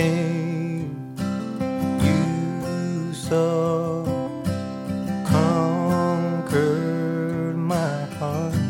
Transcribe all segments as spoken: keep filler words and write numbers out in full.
came, you saw, conquered my heart.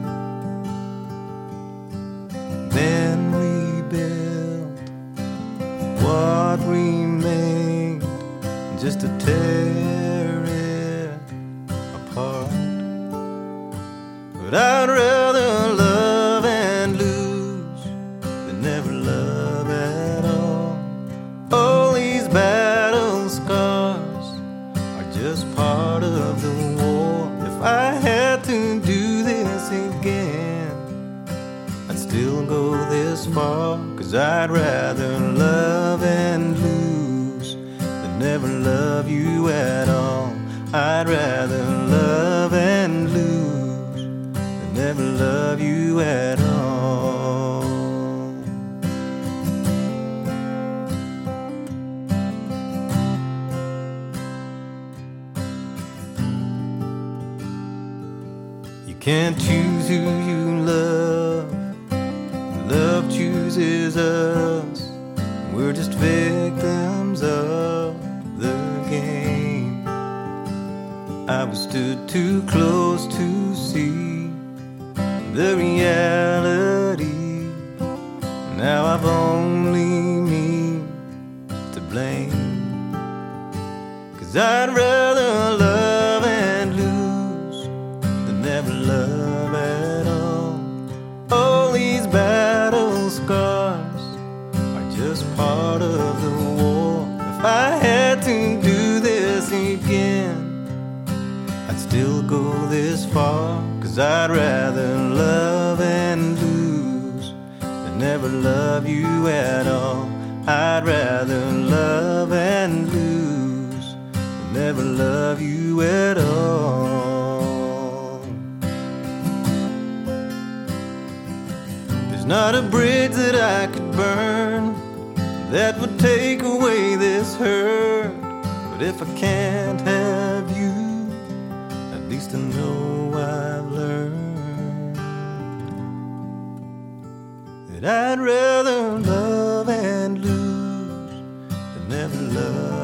Then we built what remained, just to tear it apart. But I'd rather love and lose than never love at all. All these battle scars are just part of the war. If I had to do this again, I'd still go this far, 'cause I'd rather love and lose than never love you at all. I'd rather love and lose than never love you at all. You can't choose who you love, love chooses us. We're just victims of the game. I was stood too close to see the reality. Now I've only me to blame, 'cause I'd rather love and lose than never love at all. All these battle scars are just part of the war. If I had to do this again, I'd still go this far, 'cause I'd rather love and lose than never love you at all. I'd rather love and lose than never love you at all. There's not a bridge that I could burn that would take away this hurt. But if I can't have you, at least I know I've learned that I'd rather love and lose than never love